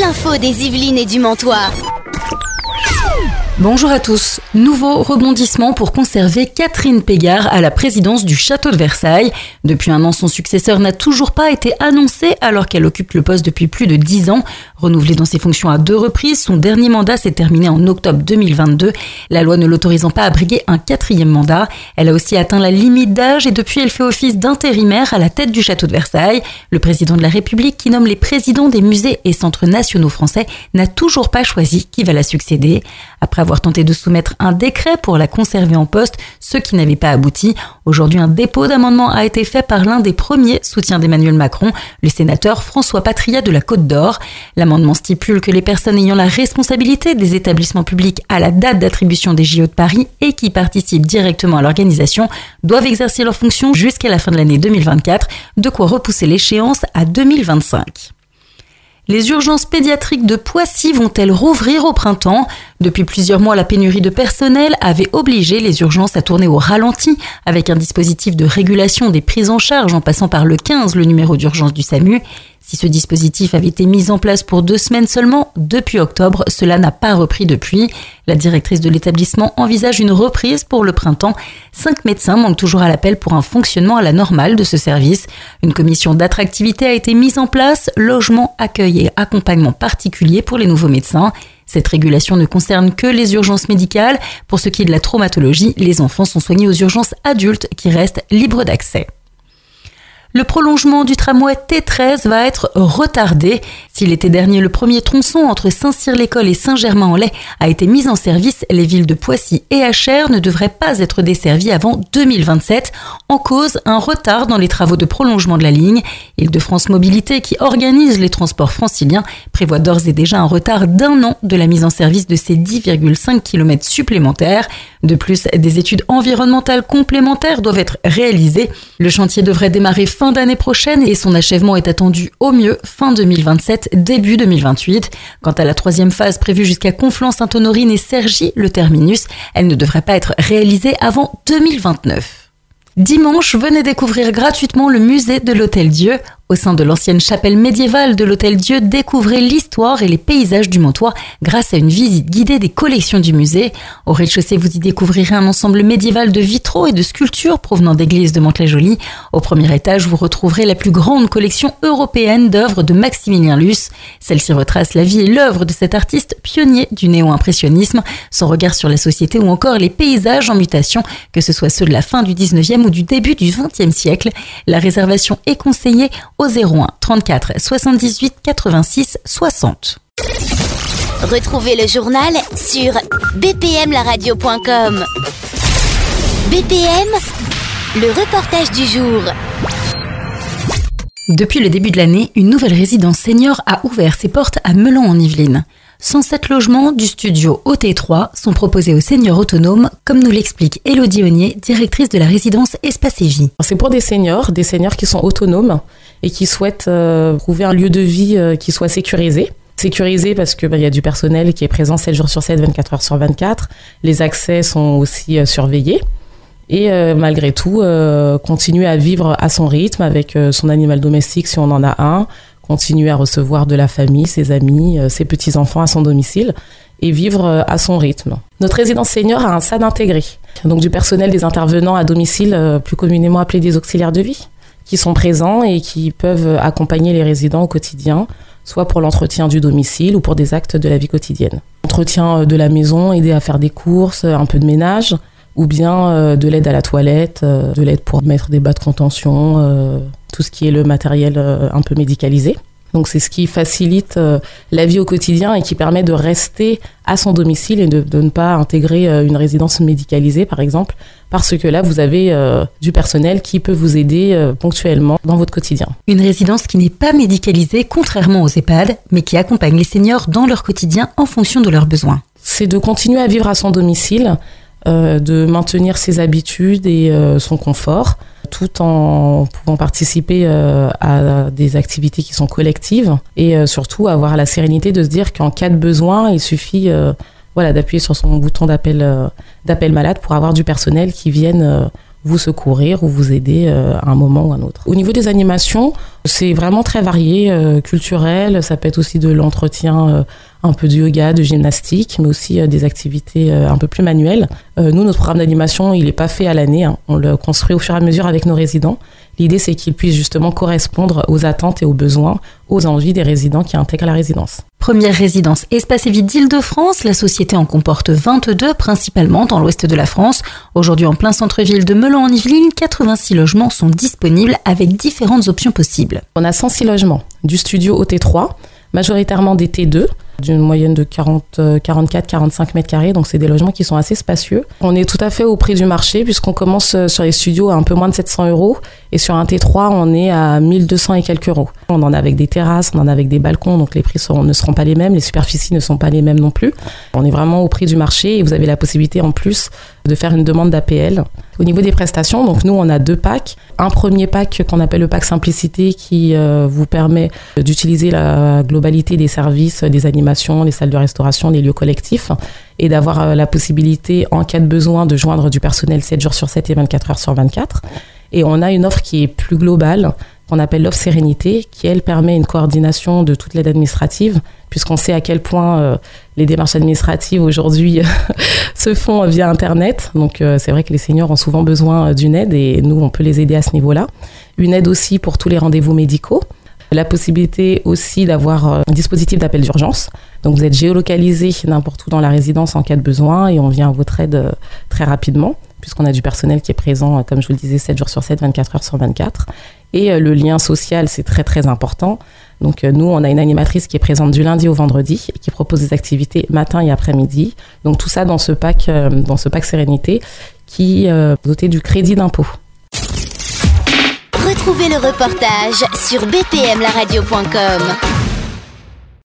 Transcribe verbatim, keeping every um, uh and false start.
l'info des Yvelines et du Mantois. Bonjour à tous. Nouveau rebondissement pour conserver Catherine Pégard à la présidence du Château de Versailles. Depuis un an, son successeur n'a toujours pas été annoncé alors qu'elle occupe le poste depuis plus de dix ans. Renouvelée dans ses fonctions à deux reprises, son dernier mandat s'est terminé en octobre deux mille vingt-deux. La loi ne l'autorisant pas à briguer un quatrième mandat. Elle a aussi atteint la limite d'âge et depuis elle fait office d'intérimaire à la tête du Château de Versailles. Le président de la République, qui nomme les présidents des musées et centres nationaux français, n'a toujours pas choisi qui va la succéder. Après avoir tenté de soumettre un décret pour la conserver en poste, ce qui n'avait pas abouti. Aujourd'hui, un dépôt d'amendement a été fait par l'un des premiers soutiens d'Emmanuel Macron, le sénateur François Patria de la Côte d'Or. L'amendement stipule que les personnes ayant la responsabilité des établissements publics à la date d'attribution des J O de Paris et qui participent directement à l'organisation doivent exercer leurs fonctions jusqu'à la fin de l'année deux mille vingt-quatre, de quoi repousser l'échéance à deux mille vingt-cinq. Les urgences pédiatriques de Poissy vont-elles rouvrir au printemps ? Depuis plusieurs mois, la pénurie de personnel avait obligé les urgences à tourner au ralenti avec un dispositif de régulation des prises en charge en passant par le quinze, le numéro d'urgence du SAMU. Si ce dispositif avait été mis en place pour deux semaines seulement, depuis octobre, cela n'a pas repris depuis. La directrice de l'établissement envisage une reprise pour le printemps. Cinq médecins manquent toujours à l'appel pour un fonctionnement à la normale de ce service. Une commission d'attractivité a été mise en place, logement, accueil et accompagnement particulier pour les nouveaux médecins. Cette régulation ne concerne que les urgences médicales. Pour ce qui est de la traumatologie, les enfants sont soignés aux urgences adultes qui restent libres d'accès. Le prolongement du tramway T treize va être retardé. Si l'été dernier, le premier tronçon entre Saint-Cyr-l'École et Saint-Germain-en-Laye a été mis en service, les villes de Poissy et Achères ne devraient pas être desservies avant deux mille vingt-sept. En cause, un retard dans les travaux de prolongement de la ligne. Île-de-France Mobilité, qui organise les transports franciliens, prévoit d'ores et déjà un retard d'un an de la mise en service de ces dix virgule cinq kilomètres supplémentaires. De plus, des études environnementales complémentaires doivent être réalisées. Le chantier devrait démarrer fin d'année prochaine et son achèvement est attendu au mieux fin deux mille vingt-sept, début deux mille vingt-huit. Quant à la troisième phase prévue jusqu'à Conflans-Sainte-Honorine et Cergy, le terminus, elle ne devrait pas être réalisée avant deux mille vingt-neuf. Dimanche, venez découvrir gratuitement le musée de l'Hôtel-Dieu. Au sein de l'ancienne chapelle médiévale de l'Hôtel-Dieu, découvrez l'histoire et les paysages du Mantois grâce à une visite guidée des collections du musée. Au rez-de-chaussée, vous y découvrirez un ensemble médiéval de vitraux et de sculptures provenant d'églises de Mantes-la-Jolie. Au premier étage, vous retrouverez la plus grande collection européenne d'œuvres de Maximilien Luce. Celle-ci retrace la vie et l'œuvre de cet artiste pionnier du néo-impressionnisme, son regard sur la société ou encore les paysages en mutation, que ce soit ceux de la fin du dix-neuvième ou du début du vingtième siècle. La réservation est conseillée au zéro un trente-quatre soixante-dix-huit quatre-vingt-six soixante. Retrouvez le journal sur b p m la radio point com. B P M, le reportage du jour. Depuis le début de l'année, une nouvelle résidence senior a ouvert ses portes à Melan en Yvelines. cent sept logements du studio O T trois sont proposés aux seniors autonomes, comme nous l'explique Élodie Onnier, directrice de la résidence Espace et Vie. C'est pour des seniors, des seniors qui sont autonomes et qui souhaitent euh, trouver un lieu de vie euh, qui soit sécurisé. Sécurisé parce que bah, y a du personnel qui est présent sept jours sur sept, vingt-quatre heures sur vingt-quatre. Les accès sont aussi euh, surveillés. Et euh, malgré tout, euh, continuer à vivre à son rythme avec euh, son animal domestique si on en a un, continuer à recevoir de la famille, ses amis, euh, ses petits-enfants à son domicile et vivre euh, à son rythme. Notre résidence senior a un S A D intégré, donc du personnel des intervenants à domicile, euh, plus communément appelés des auxiliaires de vie, qui sont présents et qui peuvent accompagner les résidents au quotidien, soit pour l'entretien du domicile ou pour des actes de la vie quotidienne. Entretien de la maison, aider à faire des courses, un peu de ménage, ou bien euh, de l'aide à la toilette, euh, de l'aide pour mettre des bas de contention, euh, tout ce qui est le matériel euh, un peu médicalisé. Donc c'est ce qui facilite euh, la vie au quotidien et qui permet de rester à son domicile et de, de ne pas intégrer euh, une résidence médicalisée par exemple, parce que là vous avez euh, du personnel qui peut vous aider euh, ponctuellement dans votre quotidien. Une résidence qui n'est pas médicalisée contrairement aux EHPAD, mais qui accompagne les seniors dans leur quotidien en fonction de leurs besoins. C'est de continuer à vivre à son domicile, euh, de maintenir ses habitudes et euh, son confort, tout en pouvant participer euh, à des activités qui sont collectives et euh, surtout avoir la sérénité de se dire qu'en cas de besoin, il suffit euh, voilà, d'appuyer sur son bouton d'appel, euh, d'appel malade pour avoir du personnel qui vienne euh, vous secourir ou vous aider euh, à un moment ou à un autre. Au niveau des animations, c'est vraiment très varié, euh, culturel, ça peut être aussi de l'entretien, euh, un peu de yoga, de gymnastique, mais aussi euh, des activités euh, un peu plus manuelles. Euh, nous, notre programme d'animation, il n'est pas fait à l'année, hein. On le construit au fur et à mesure avec nos résidents. L'idée, c'est qu'ils puissent justement correspondre aux attentes et aux besoins, aux envies des résidents qui intègrent la résidence. Première résidence Espace et Vie d'Île-de-France, la société en comporte vingt-deux, principalement dans l'ouest de la France. Aujourd'hui, en plein centre-ville de Meulan-en-Yvelines, quatre-vingt-six logements sont disponibles avec différentes options possibles. On a cent six logements, du studio au T trois, majoritairement des T deux, d'une moyenne de quarante, quarante-quatre, quarante-cinq mètres carrés, donc c'est des logements qui sont assez spacieux. On est tout à fait au prix du marché puisqu'on commence sur les studios à un peu moins de sept cents euros et sur un T trois, on est à mille deux cents et quelques euros. On en a avec des terrasses, on en a avec des balcons, donc les prix seront, ne seront pas les mêmes, les superficies ne sont pas les mêmes non plus. On est vraiment au prix du marché et vous avez la possibilité en plus de faire une demande d'A P L. Au niveau des prestations, donc nous on a deux packs. Un premier pack qu'on appelle le pack Simplicité qui euh, vous permet d'utiliser la globalité des services, des animations, les salles de restauration, les lieux collectifs et d'avoir euh, la possibilité en cas de besoin de joindre du personnel sept jours sur sept et vingt-quatre heures sur vingt-quatre. Et on a une offre qui est plus globale, qu'on appelle l'offre Sérénité, qui elle permet une coordination de toute l'aide administrative, puisqu'on sait à quel point euh, les démarches administratives aujourd'hui se font via Internet. Donc euh, c'est vrai que les seniors ont souvent besoin d'une aide et nous, on peut les aider à ce niveau-là. Une aide aussi pour tous les rendez-vous médicaux. La possibilité aussi d'avoir un dispositif d'appel d'urgence. Donc vous êtes géolocalisé n'importe où dans la résidence en cas de besoin et on vient à votre aide très rapidement, puisqu'on a du personnel qui est présent, comme je vous le disais, sept jours sur sept, vingt-quatre heures sur vingt-quatre. Et le lien social, c'est très très important. Donc nous, on a une animatrice qui est présente du lundi au vendredi et qui propose des activités matin et après-midi. Donc tout ça dans ce pack, dans ce pack Sérénité qui est doté du crédit d'impôt. Retrouvez le reportage sur b p m la radio point com.